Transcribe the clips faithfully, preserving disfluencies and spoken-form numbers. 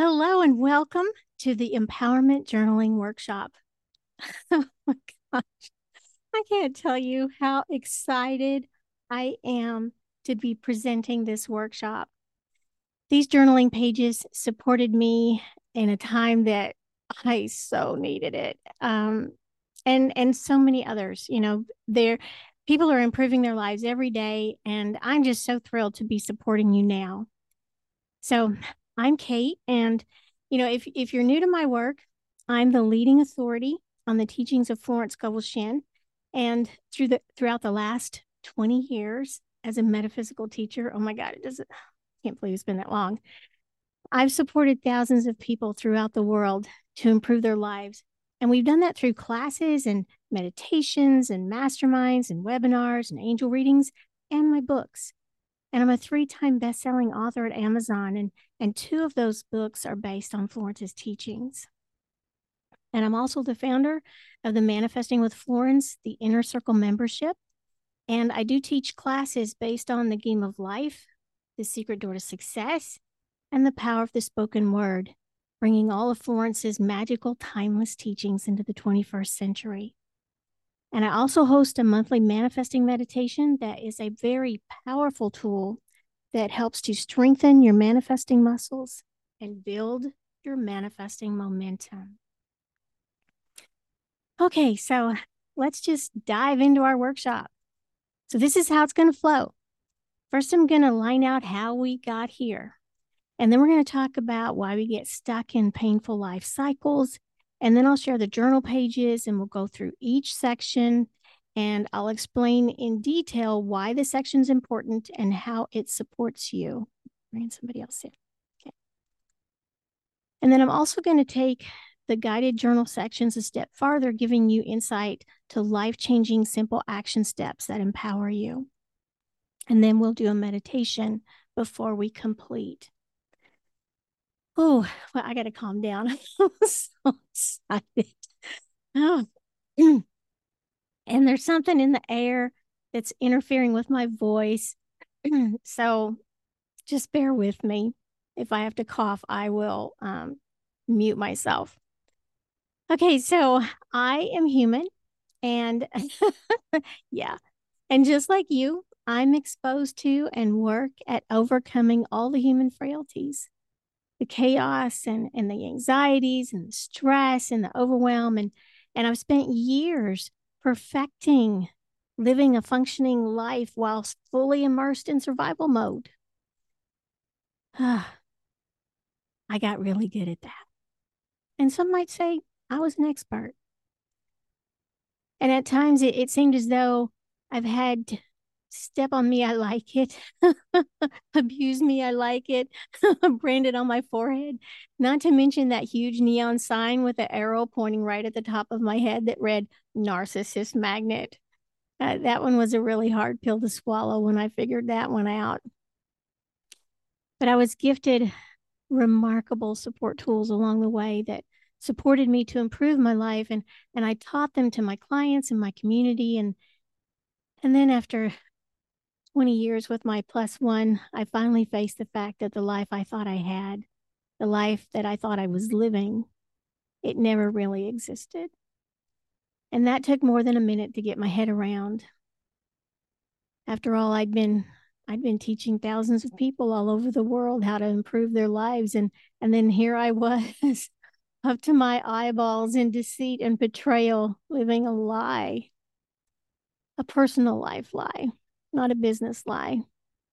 Hello and welcome to the Empowerment Journaling Workshop. Oh my gosh, I can't tell you how excited I am to be presenting this workshop. These journaling pages supported me in a time that I so needed it. Um, and and so many others, you know, there people are improving their lives every day, and I'm just so thrilled to be supporting you now. So I'm Kate, and you know, if if you're new to my work, I'm the leading authority on the teachings of Florence Scovel Shinn, and through the throughout the last twenty years as a metaphysical teacher, oh my God, it doesn't, I can't believe it's been that long. I've supported thousands of people throughout the world to improve their lives, and we've done that through classes and meditations and masterminds and webinars and angel readings and my books. And I'm a three-time best-selling author at Amazon, and, and two of those books are based on Florence's teachings. And I'm also the founder of the Manifesting with Florence, the Inner Circle membership. And I do teach classes based on the game of life, the secret door to success, and the power of the spoken word, bringing all of Florence's magical, timeless teachings into the twenty-first century. And I also host a monthly manifesting meditation that is a very powerful tool that helps to strengthen your manifesting muscles and build your manifesting momentum. Okay, so let's just dive into our workshop. So this is how it's going to flow. First, I'm going to line out how we got here. And then we're going to talk about why we get stuck in painful life cycles. And then I'll share the journal pages and we'll go through each section. And I'll explain in detail why the section is important and how it supports you. Bring somebody else in. Okay. And then I'm also going to take the guided journal sections a step farther, giving you insight to life-changing simple action steps that empower you. And then we'll do a meditation before we complete. Oh, well, I got to calm down. I'm so excited. Oh. And there's something in the air that's interfering with my voice. So just bear with me. If I have to cough, I will um, mute myself. Okay, so I am human. And yeah, and just like you, I'm exposed to and work at overcoming all the human frailties, the chaos and, and the anxieties and the stress and the overwhelm. And, and I've spent years perfecting living a functioning life while fully immersed in survival mode. I got really good at that. And some might say I was an expert. And at times it, it seemed as though I've had step on me, I like it. Abuse me, I like it. Branded on my forehead. Not to mention that huge neon sign with the arrow pointing right at the top of my head that read narcissist magnet. Uh, that one was a really hard pill to swallow when I figured that one out. But I was gifted remarkable support tools along the way that supported me to improve my life, and and I taught them to my clients and my community. And and then after twenty years with my plus one, I finally faced the fact that the life I thought I had, the life that I thought I was living, it never really existed. And that took more than a minute to get my head around. After all, I'd been I'd been teaching thousands of people all over the world how to improve their lives, and and then here I was up to my eyeballs in deceit and betrayal, living a lie, a personal life lie, not a business lie.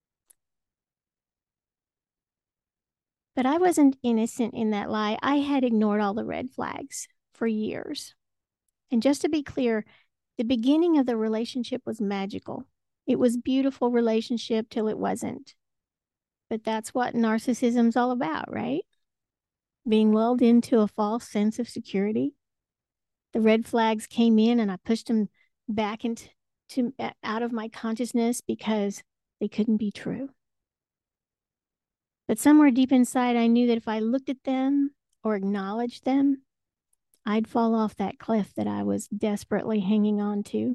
But I wasn't innocent in that lie. I had ignored all the red flags for years. And just to be clear, the beginning of the relationship was magical. It was beautiful relationship till it wasn't. But that's what narcissism's all about, right? Being lulled into a false sense of security. The red flags came in and I pushed them back into to, out of my consciousness because they couldn't be true. But somewhere deep inside, I knew that if I looked at them or acknowledged them, I'd fall off that cliff that I was desperately hanging on to.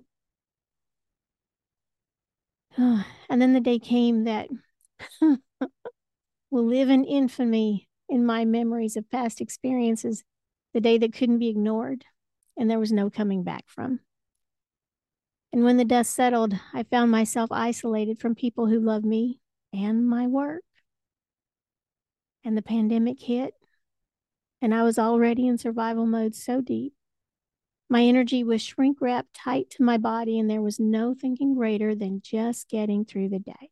And then the day came that will live in infamy in my memories of past experiences, the day that couldn't be ignored and there was no coming back from. And when the dust settled, I found myself isolated from people who loved me and my work. And the pandemic hit, and I was already in survival mode so deep. My energy was shrink wrapped tight to my body, and there was no thinking greater than just getting through the day.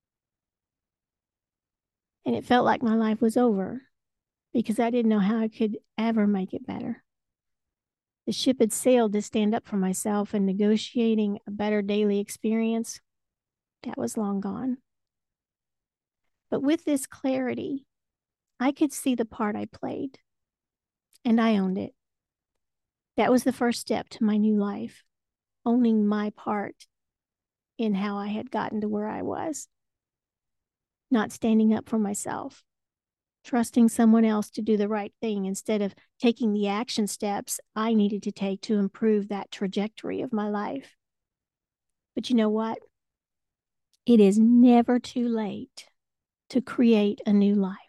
And it felt like my life was over because I didn't know how I could ever make it better. The ship had sailed to stand up for myself, and negotiating a better daily experience, that was long gone. But with this clarity, I could see the part I played, and I owned it. That was the first step to my new life, owning my part in how I had gotten to where I was, not standing up for myself, trusting someone else to do the right thing instead of taking the action steps I needed to take to improve that trajectory of my life. But you know what? It is never too late to create a new life.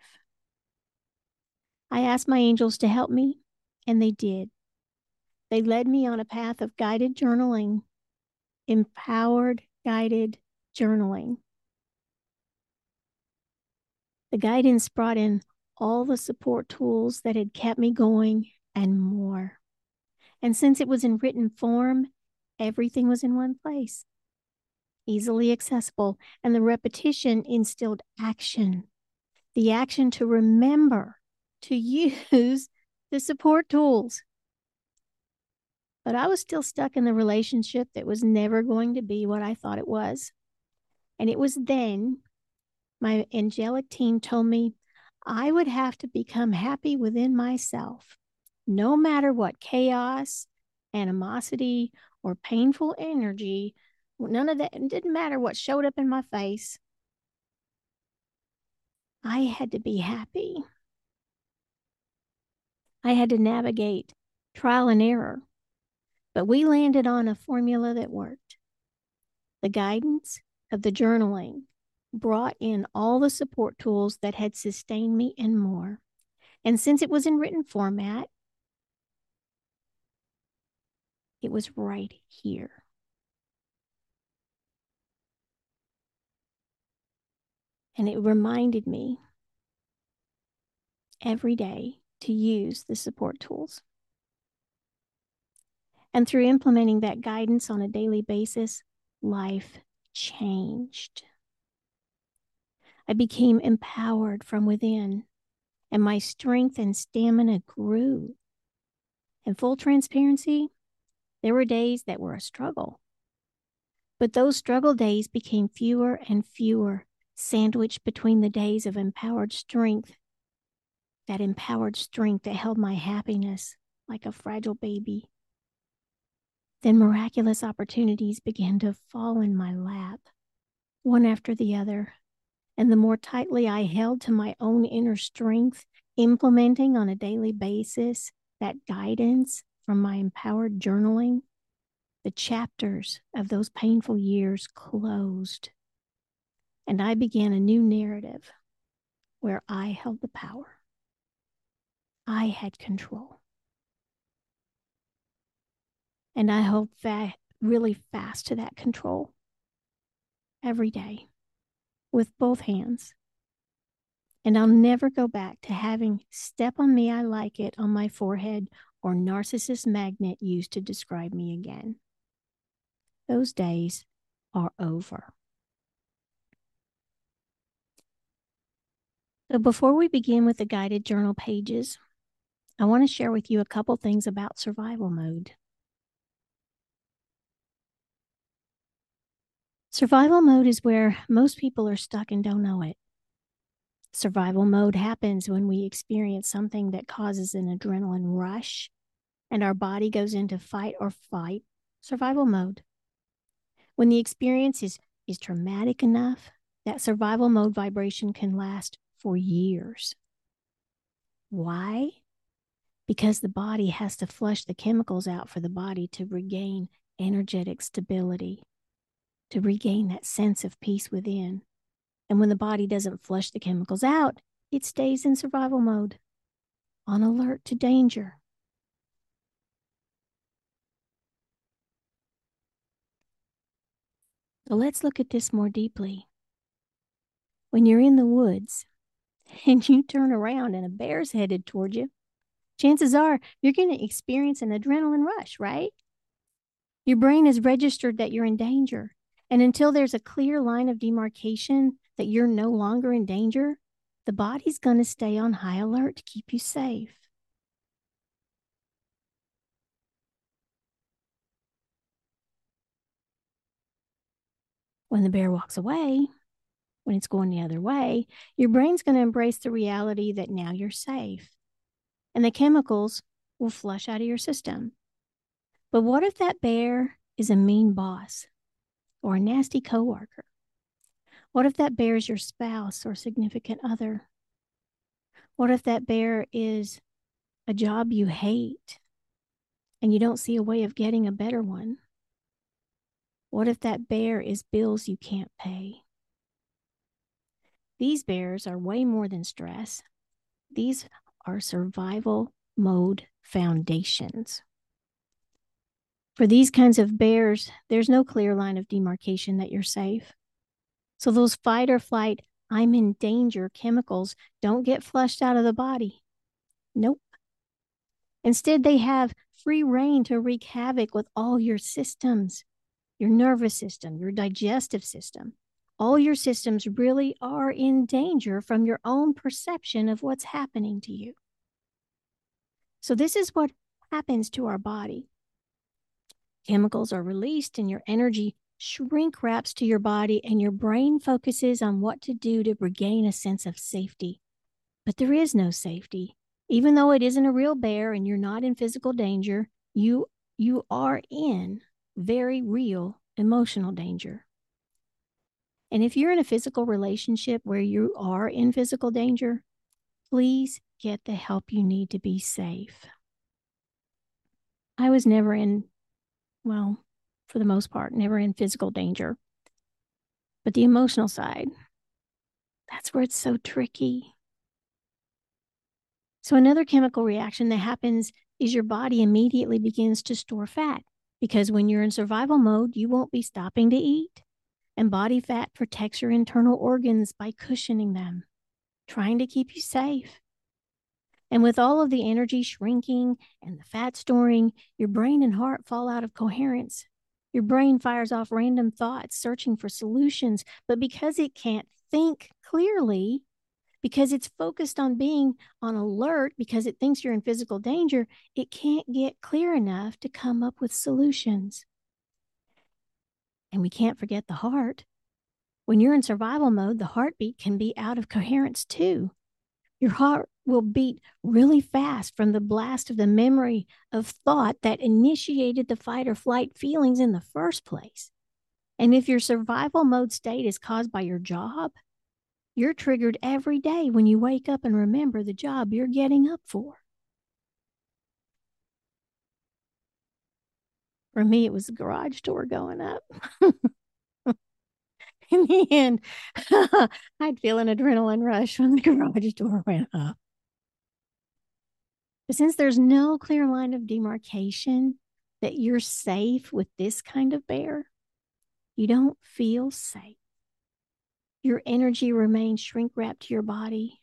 I asked my angels to help me, and they did. They led me on a path of guided journaling, empowered guided journaling. The guidance brought in all the support tools that had kept me going and more. And since it was in written form, everything was in one place, easily accessible, and the repetition instilled action. The action to remember to use the support tools. But I was still stuck in the relationship that was never going to be what I thought it was. And it was then my angelic team told me I would have to become happy within myself, no matter what chaos, animosity, or painful energy, none of that, it didn't matter what showed up in my face. I had to be happy. I had to navigate trial and error, but we landed on a formula that worked. The guidance of the journaling brought in all the support tools that had sustained me and more. And since it was in written format, it was right here. And it reminded me every day to use the support tools. And through implementing that guidance on a daily basis, life changed. I became empowered from within, and my strength and stamina grew. In full transparency, there were days that were a struggle. But those struggle days became fewer and fewer, sandwiched between the days of empowered strength, that empowered strength that held my happiness like a fragile baby. Then miraculous opportunities began to fall in my lap, one after the other. And the more tightly I held to my own inner strength, implementing on a daily basis that guidance from my empowered journaling, the chapters of those painful years closed. And I began a new narrative where I held the power. I had control. And I held fa- really fast to that control every day with both hands. And I'll never go back to having "step on me, I like it" on my forehead or narcissist magnet used to describe me again. Those days are over. So before we begin with the guided journal pages, I want to share with you a couple things about survival mode. Survival mode is where most people are stuck and don't know it. Survival mode happens when we experience something that causes an adrenaline rush and our body goes into fight or flight survival mode. When the experience is, is traumatic enough, that survival mode vibration can last for years. Why? Because the body has to flush the chemicals out for the body to regain energetic stability, to regain that sense of peace within. And when the body doesn't flush the chemicals out, it stays in survival mode, on alert to danger. So let's look at this more deeply. When you're in the woods and you turn around and a bear's headed toward you, chances are you're going to experience an adrenaline rush, right? Your brain has registered that you're in danger. And until there's a clear line of demarcation that you're no longer in danger, the body's going to stay on high alert to keep you safe. When the bear walks away, when it's going the other way, your brain's going to embrace the reality that now you're safe. And the chemicals will flush out of your system. But what if that bear is a mean boss or a nasty coworker? What if that bear is your spouse or significant other? What if that bear is a job you hate and you don't see a way of getting a better one? What if that bear is bills you can't pay? These bears are way more than stress. These are survival mode foundations. For these kinds of bears, there's no clear line of demarcation that you're safe. So those fight or flight, I'm in danger chemicals don't get flushed out of the body. Nope. Instead, they have free reign to wreak havoc with all your systems, your nervous system, your digestive system. All your systems really are in danger from your own perception of what's happening to you. So this is what happens to our body. Chemicals are released and your energy shrink wraps to your body and your brain focuses on what to do to regain a sense of safety. But there is no safety. Even though it isn't a real bear and you're not in physical danger, you, you are in very real emotional danger. And if you're in a physical relationship where you are in physical danger, please get the help you need to be safe. I was never in, well, for the most part, never in physical danger. But the emotional side, that's where it's so tricky. So another chemical reaction that happens is your body immediately begins to store fat because when you're in survival mode, you won't be stopping to eat. And body fat protects your internal organs by cushioning them, trying to keep you safe. And with all of the energy shrinking and the fat storing, your brain and heart fall out of coherence. Your brain fires off random thoughts, searching for solutions. But because it can't think clearly, because it's focused on being on alert, because it thinks you're in physical danger, it can't get clear enough to come up with solutions. And we can't forget the heart. When you're in survival mode, the heartbeat can be out of coherence too. Your heart will beat really fast from the blast of the memory of thought that initiated the fight or flight feelings in the first place. And if your survival mode state is caused by your job, you're triggered every day when you wake up and remember the job you're getting up for. For me, it was the garage door going up. In the end, I'd feel an adrenaline rush when the garage door went up. But since there's no clear line of demarcation that you're safe with this kind of bear, you don't feel safe. Your energy remains shrink wrapped to your body,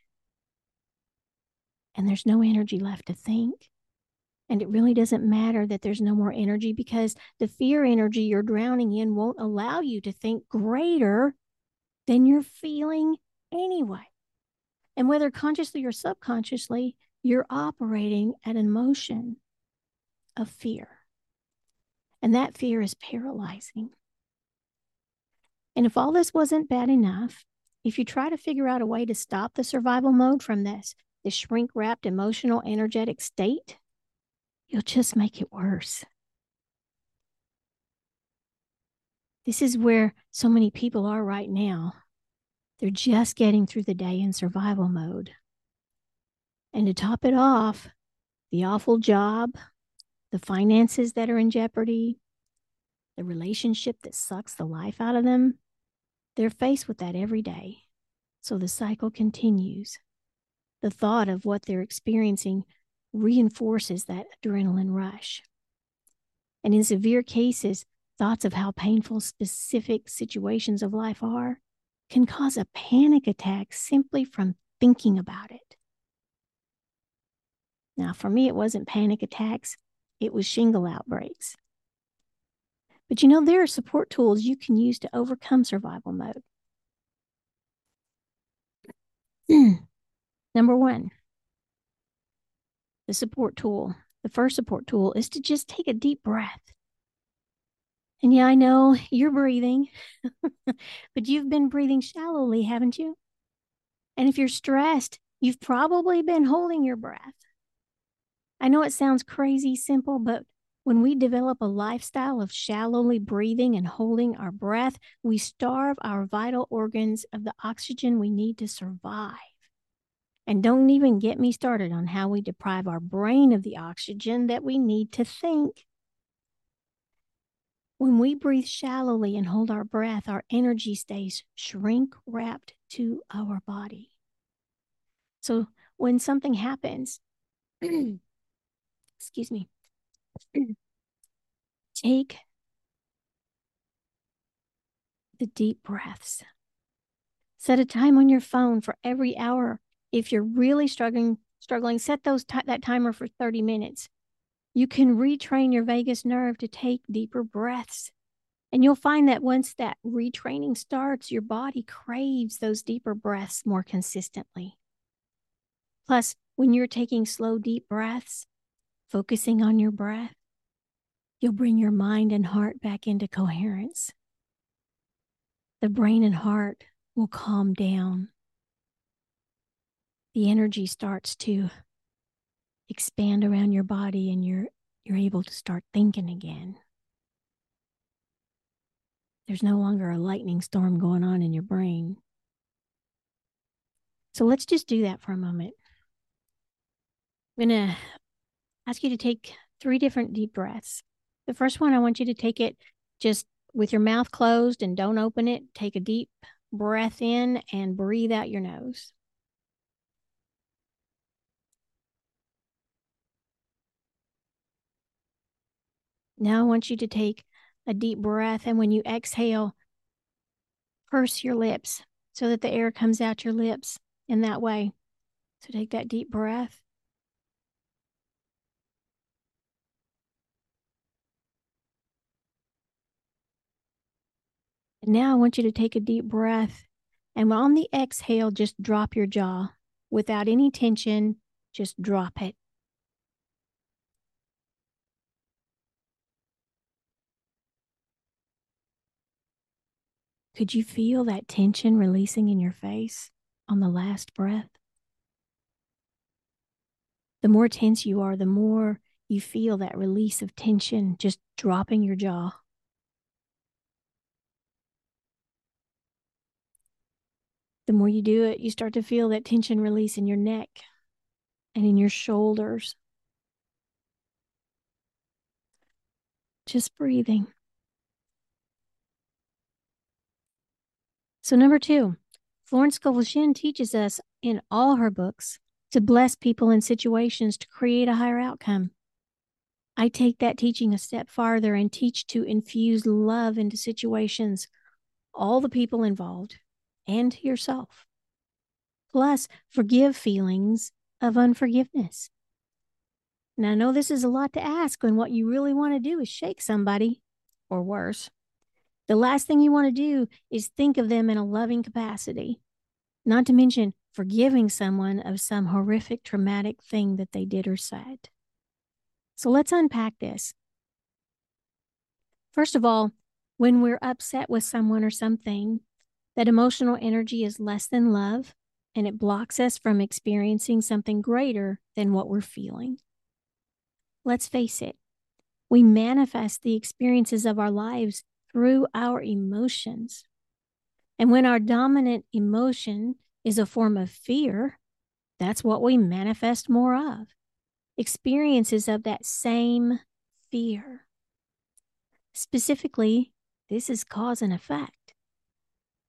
and there's no energy left to think. And it really doesn't matter that there's no more energy because the fear energy you're drowning in won't allow you to think greater than you're feeling anyway. And whether consciously or subconsciously, you're operating at an emotion of fear. And that fear is paralyzing. And if all this wasn't bad enough, if you try to figure out a way to stop the survival mode from this, this shrink-wrapped emotional energetic state, you'll just make it worse. This is where so many people are right now. They're just getting through the day in survival mode. And to top it off, the awful job, the finances that are in jeopardy, the relationship that sucks the life out of them, they're faced with that every day. So the cycle continues. the thought of what they're experiencing reinforces that adrenaline rush. And in severe cases, thoughts of how painful specific situations of life are can cause a panic attack simply from thinking about it. Now, for me, it wasn't panic attacks, it was shingle outbreaks. But you know, there are support tools you can use to overcome survival mode. Number one, the support tool. The first support tool is to just take a deep breath. And yeah, I know you're breathing, but you've been breathing shallowly, haven't you? And if you're stressed, you've probably been holding your breath. I know it sounds crazy simple, but when we develop a lifestyle of shallowly breathing and holding our breath, we starve our vital organs of the oxygen we need to survive. And don't even get me started on how we deprive our brain of the oxygen that we need to think. When we breathe shallowly and hold our breath, our energy stays shrink-wrapped to our body. So when something happens, excuse me, take the deep breaths. Set a time on your phone for every hour. If you're really struggling, struggling, set those t- that timer for thirty minutes. You can retrain your vagus nerve to take deeper breaths. And you'll find that once that retraining starts, your body craves those deeper breaths more consistently. Plus, when you're taking slow, deep breaths, focusing on your breath, you'll bring your mind and heart back into coherence. The brain and heart will calm down. The energy starts to expand around your body and you're you're able to start thinking again. There's no longer a lightning storm going on in your brain. So let's just do that for a moment. I'm going to ask you to take three different deep breaths. The first one, I want you to take it just with your mouth closed and don't open it. Take a deep breath in and breathe out your nose. Now I want you to take a deep breath, and when you exhale, purse your lips so that the air comes out your lips in that way. So take that deep breath. And now I want you to take a deep breath, and on the exhale, just drop your jaw without any tension. Just drop it. Could you feel that tension releasing in your face on the last breath? The more tense you are, the more you feel that release of tension just dropping your jaw. The more you do it, you start to feel that tension release in your neck and in your shoulders. Just breathing. So number two, Florence Scovel Shinn teaches us in all her books to bless people in situations to create a higher outcome. I take that teaching a step farther and teach to infuse love into situations, all the people involved, and yourself. Plus, forgive feelings of unforgiveness. Now, I know this is a lot to ask when what you really want to do is shake somebody, or worse. The last thing you want to do is think of them in a loving capacity, not to mention forgiving someone of some horrific, traumatic thing that they did or said. So let's unpack this. First of all, when we're upset with someone or something, that emotional energy is less than love, and it blocks us from experiencing something greater than what we're feeling. Let's face it, we manifest the experiences of our lives through our emotions. And when our dominant emotion is a form of fear, that's what we manifest more of. Experiences of that same fear. Specifically, this is cause and effect.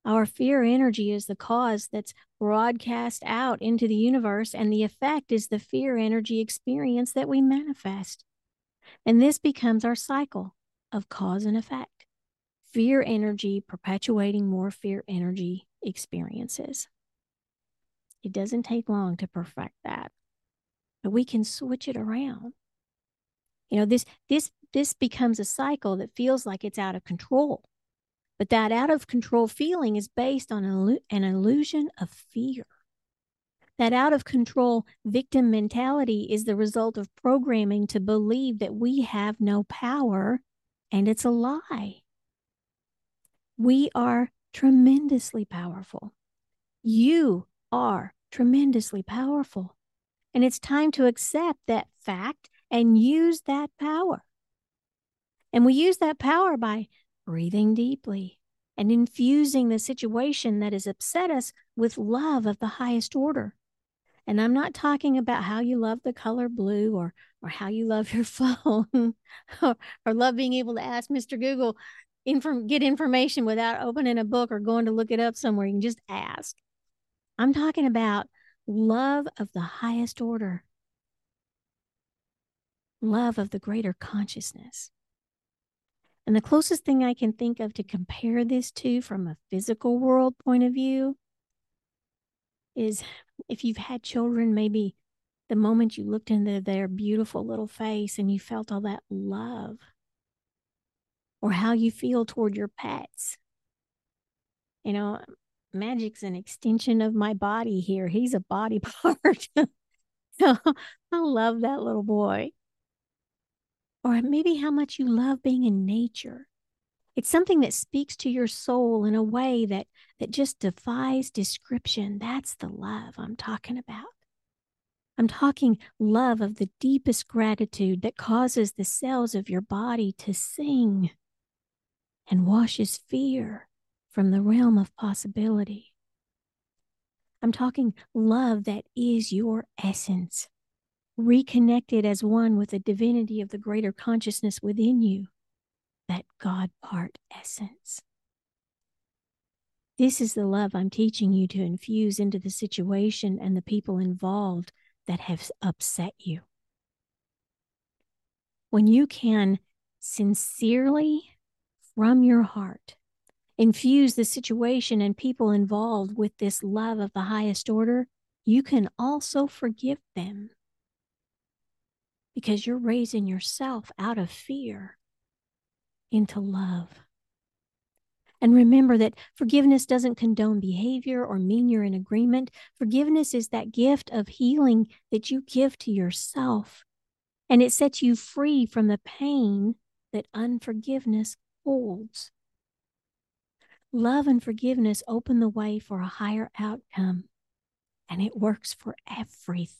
Our fear energy is the cause that's broadcast out into the universe, and the effect is the fear energy experience that we manifest. And this becomes our cycle of cause and effect. Fear energy perpetuating more fear energy experiences. It doesn't take long to perfect that, but we can switch it around. You know, this this this becomes a cycle that feels like it's out of control. But that out of control feeling is based on an illusion of fear. That out of control victim mentality is the result of programming to believe that we have no power, and it's a lie. We are tremendously powerful. You are tremendously powerful. And it's time to accept that fact and use that power. And we use that power by breathing deeply and infusing the situation that has upset us with love of the highest order. And I'm not talking about how you love the color blue or or how you love your phone or, or love being able to ask Mister Google, inform, get information without opening a book or going to look it up somewhere. You can just ask. I'm talking about love of the highest order, love of the greater consciousness. And the closest thing I can think of to compare this to from a physical world point of view is if you've had children, maybe the moment you looked into their beautiful little face and you felt all that love, or how you feel toward your pets. You know, Magic's an extension of my body here. He's a body part. So I love that little boy. Or maybe how much you love being in nature. It's something that speaks to your soul in a way that, that just defies description. That's the love I'm talking about. I'm talking love of the deepest gratitude that causes the cells of your body to sing and washes fear from the realm of possibility. I'm talking love that is your essence, reconnected as one with the divinity of the greater consciousness within you, that God part essence. This is the love I'm teaching you to infuse into the situation and the people involved that have upset you. When you can sincerely, from your heart, infuse the situation and people involved with this love of the highest order, you can also forgive them because you're raising yourself out of fear into love. And remember that forgiveness doesn't condone behavior or mean you're in agreement. Forgiveness is that gift of healing that you give to yourself, and it sets you free from the pain that unforgiveness holds. Love and forgiveness open the way for a higher outcome, and it works for everything.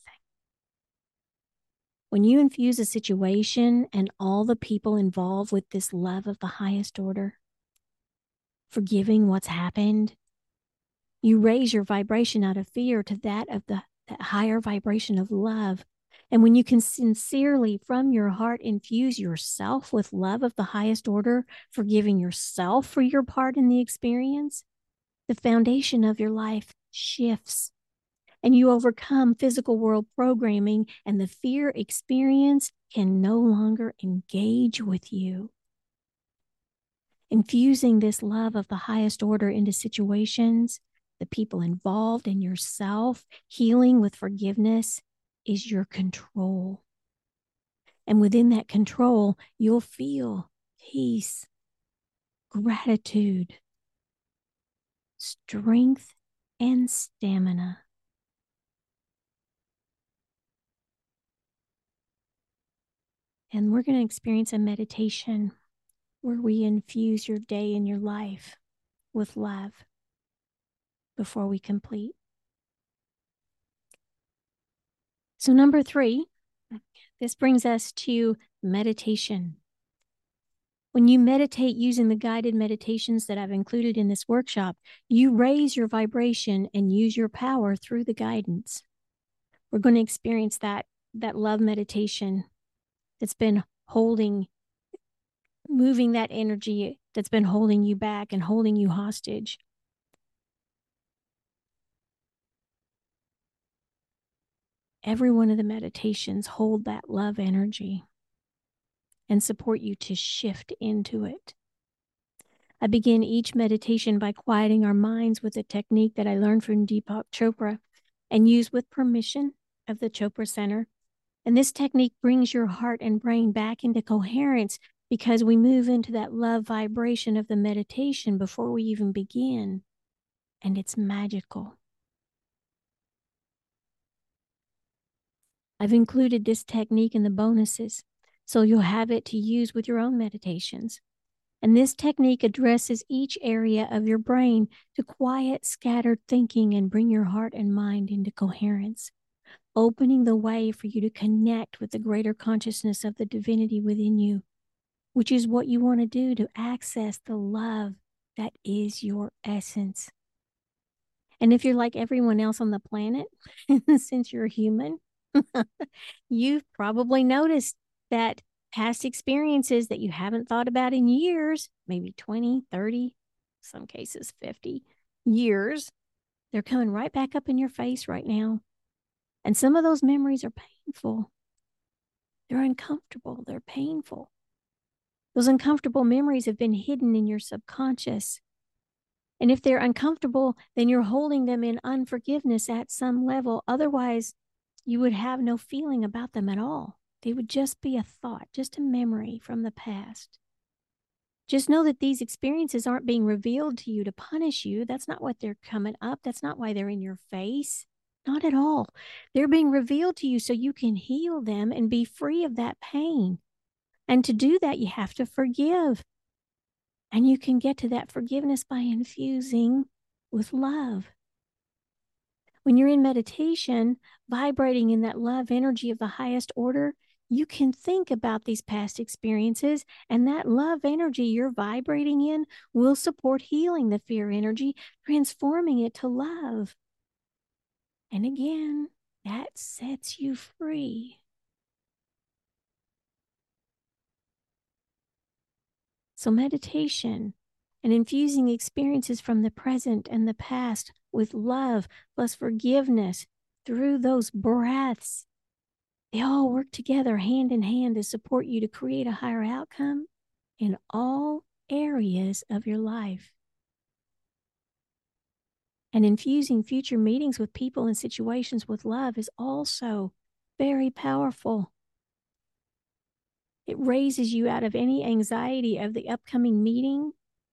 When you infuse a situation and all the people involved with this love of the highest order, forgiving what's happened, you raise your vibration out of fear to that of the that higher vibration of love. And when you can sincerely from your heart infuse yourself with love of the highest order, forgiving yourself for your part in the experience, the foundation of your life shifts and you overcome physical world programming, and the fear experience can no longer engage with you. Infusing this love of the highest order into situations, the people involved, and yourself, healing with forgiveness is your control. And within that control, you'll feel peace, gratitude, strength, and stamina. And we're going to experience a meditation where we infuse your day and your life with love before we complete. So number three, this brings us to meditation. When you meditate using the guided meditations that I've included in this workshop, you raise your vibration and use your power through the guidance. We're going to experience that, that love meditation that's been holding, moving that energy that's been holding you back and holding you hostage. every one of the meditations hold that love energy and support you to shift into it. I begin each meditation by quieting our minds with a technique that I learned from Deepak Chopra and use with permission of the Chopra Center. And this technique brings your heart and brain back into coherence because we move into that love vibration of the meditation before we even begin. And it's magical. I've included this technique in the bonuses, so you'll have it to use with your own meditations. And this technique addresses each area of your brain to quiet scattered thinking and bring your heart and mind into coherence, opening the way for you to connect with the greater consciousness of the divinity within you, which is what you want to do to access the love that is your essence. And if you're like everyone else on the planet, since you're human, you've probably noticed that past experiences that you haven't thought about in years, maybe twenty, thirty, some cases fifty years, they're coming right back up in your face right now. And some of those memories are painful. They're uncomfortable. They're painful. Those uncomfortable memories have been hidden in your subconscious. And if they're uncomfortable, then you're holding them in unforgiveness at some level. Otherwise, you would have no feeling about them at all. They would just be a thought, just a memory from the past. Just know that these experiences aren't being revealed to you to punish you. That's not what they're coming up. That's not why they're in your face. Not at all. They're being revealed to you so you can heal them and be free of that pain. And to do that, you have to forgive. And you can get to that forgiveness by infusing with love. When you're in meditation, vibrating in that love energy of the highest order, you can think about these past experiences, and that love energy you're vibrating in will support healing the fear energy, transforming it to love. And again, that sets you free. So meditation and infusing experiences from the present and the past with love plus forgiveness through those breaths, they all work together hand in hand to support you to create a higher outcome in all areas of your life. And infusing future meetings with people and situations with love is also very powerful. It raises you out of any anxiety of the upcoming meeting.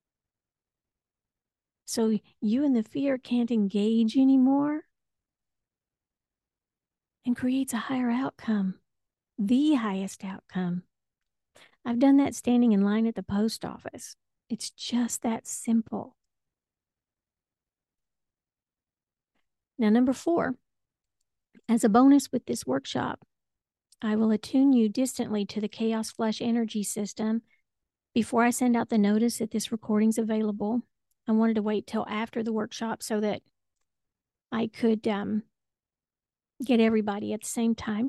So you and the fear can't engage anymore, and creates a higher outcome, the highest outcome. I've done that standing in line at the post office. It's just that simple. Now, number four, as a bonus with this workshop, I will attune you distantly to the Chaos Flush energy system. Before I send out the notice that this recording's available, I wanted to wait till after the workshop so that I could um, get everybody at the same time.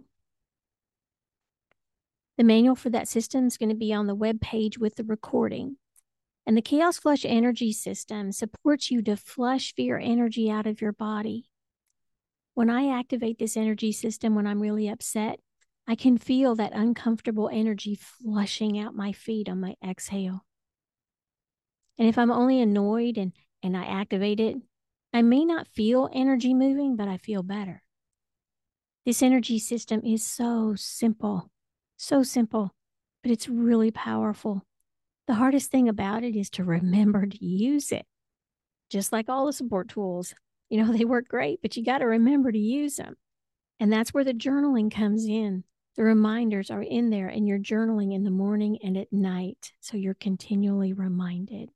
The manual for that system is going to be on the web page with the recording. And the Chaos Flush energy system supports you to flush fear energy out of your body. When I activate this energy system when I'm really upset, I can feel that uncomfortable energy flushing out my feet on my exhale. And if I'm only annoyed and, and I activate it, I may not feel energy moving, but I feel better. This energy system is so simple, so simple, but it's really powerful. The hardest thing about it is to remember to use it. Just like all the support tools, you know, they work great, but you got to remember to use them. And that's where the journaling comes in. The reminders are in there, and you're journaling in the morning and at night, so you're continually reminded.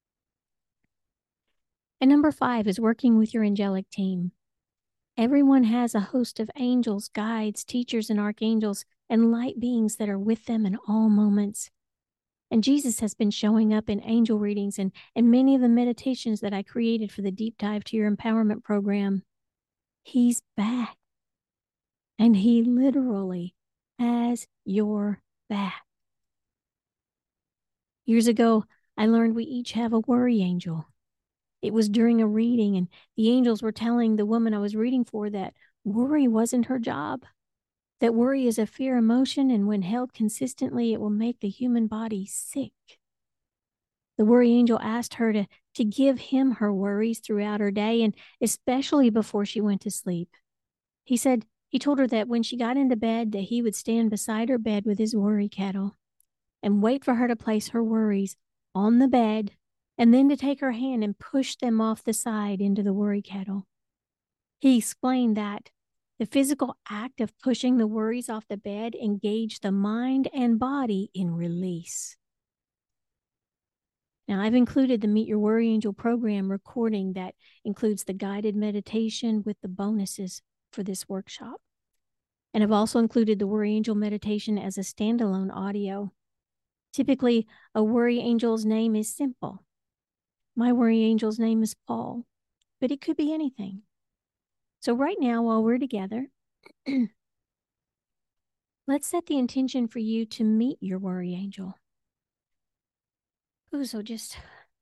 And number five is working with your angelic team. Everyone has a host of angels, guides, teachers, and archangels, and light beings that are with them in all moments. And Jesus has been showing up in angel readings and, and many of the meditations that I created for the Deep Dive to Your Empowerment program. He's back. And he literally has your back. Years ago, I learned we each have a worry angel. It was during a reading, and the angels were telling the woman I was reading for that worry wasn't her job. That worry is a fear emotion, and when held consistently, it will make the human body sick. The worry angel asked her to, to give him her worries throughout her day, and especially before she went to sleep. He said, he told her that when she got into bed, that he would stand beside her bed with his worry kettle and wait for her to place her worries on the bed, and then to take her hand and push them off the side into the worry kettle. He explained that the physical act of pushing the worries off the bed engaged the mind and body in release. Now, I've included the Meet Your Worry Angel program recording that includes the guided meditation with the bonuses for this workshop. And I've also included the Worry Angel meditation as a standalone audio. Typically, a Worry Angel's name is simple. My Worry Angel's name is Paul, but it could be anything. So right now, while we're together, let's set the intention for you to meet your Worry Angel. Ooh, so just,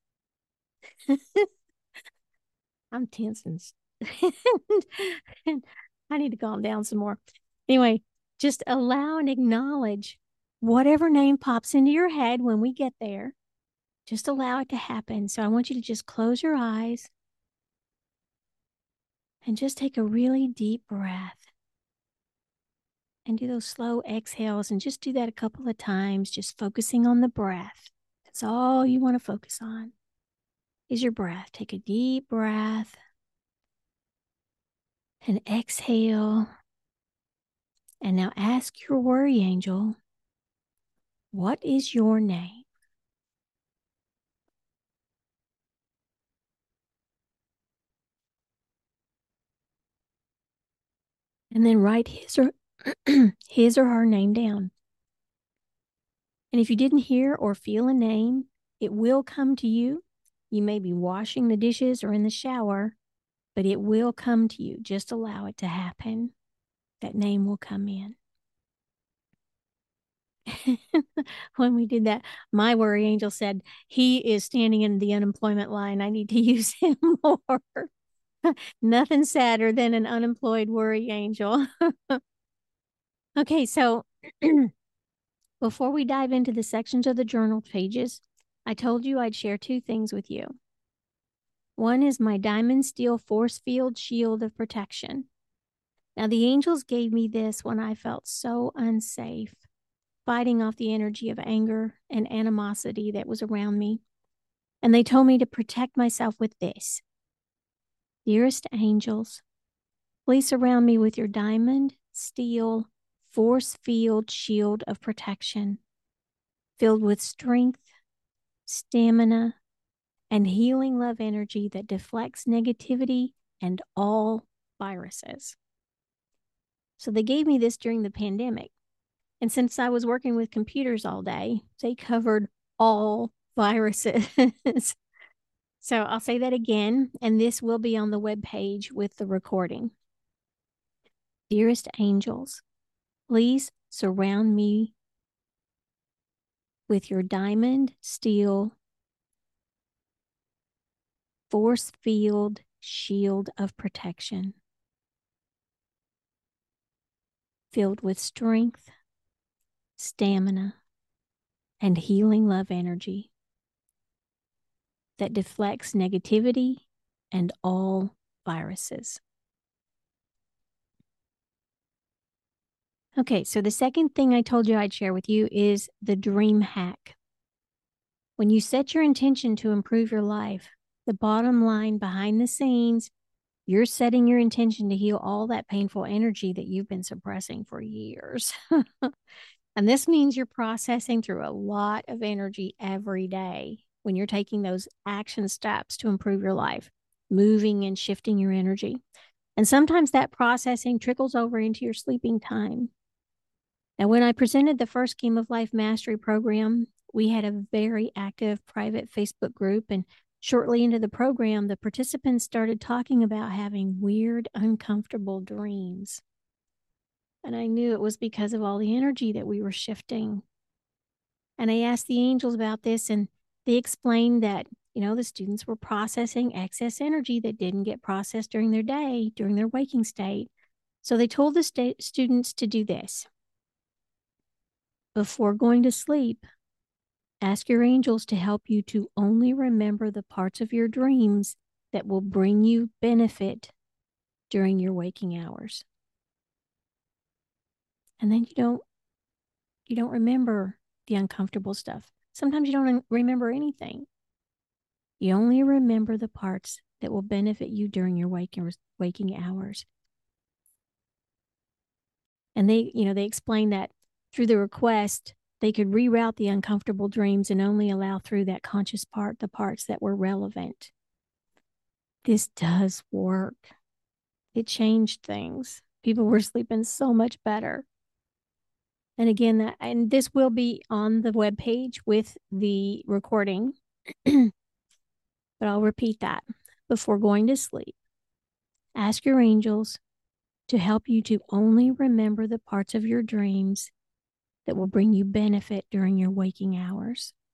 I'm tense and I need to calm down some more. Anyway, just allow and acknowledge whatever name pops into your head when we get there. Just allow it to happen. So I want you to just close your eyes and just take a really deep breath and do those slow exhales, and just do that a couple of times, just focusing on the breath. That's all you want to focus on is your breath. Take a deep breath and exhale. And now ask your worry angel, what is your name? And then write his or his or her name down. And if you didn't hear or feel a name, it will come to you. You may be washing the dishes or in the shower, but it will come to you. Just allow it to happen. That name will come in. When we did that, my worry angel said, he is standing in the unemployment line. I need to use him more. Nothing sadder than an unemployed worry angel. Okay, so before we dive into the sections of the journal pages, I told you I'd share two things with you. One is my diamond steel force field shield of protection. Now, the angels gave me this when I felt so unsafe, fighting off the energy of anger and animosity that was around me. And they told me to protect myself with this. Dearest angels, please surround me with your diamond steel force field shield of protection, filled with strength, stamina, and healing love energy that deflects negativity and all viruses. So they gave me this during the pandemic. And since I was working with computers all day, they covered all viruses. So I'll say that again, and this will be on the webpage with the recording. Dearest angels, please surround me with your diamond steel force field shield of protection, filled with strength, stamina, and healing love energy that deflects negativity and all viruses. Okay, so the second thing I told you I'd share with you is the dream hack. When you set your intention to improve your life, the bottom line behind the scenes, you're setting your intention to heal all that painful energy that you've been suppressing for years. And this means you're processing through a lot of energy every day when you're taking those action steps to improve your life, moving and shifting your energy. And sometimes that processing trickles over into your sleeping time. Now, when I presented the first Game of Life Mastery program, we had a very active private Facebook group, and shortly into the program, the participants started talking about having weird, uncomfortable dreams. And I knew it was because of all the energy that we were shifting. And I asked the angels about this, and they explained that, you know, the students were processing excess energy that didn't get processed during their day, during their waking state. So they told the sta- students to do this. Before going to sleep, ask your angels to help you to only remember the parts of your dreams that will bring you benefit during your waking hours. And then you don't you don't remember the uncomfortable stuff. Sometimes you don't remember anything. You only remember the parts that will benefit you during your waking waking hours. And they, you know, they explain that through the request, they could reroute the uncomfortable dreams and only allow through that conscious part the parts that were relevant. This does work. It changed things. People were sleeping so much better. And again, that and this will be on the webpage with the recording. But I'll repeat that. Before going to sleep, ask your angels to help you to only remember the parts of your dreams that will bring you benefit during your waking hours.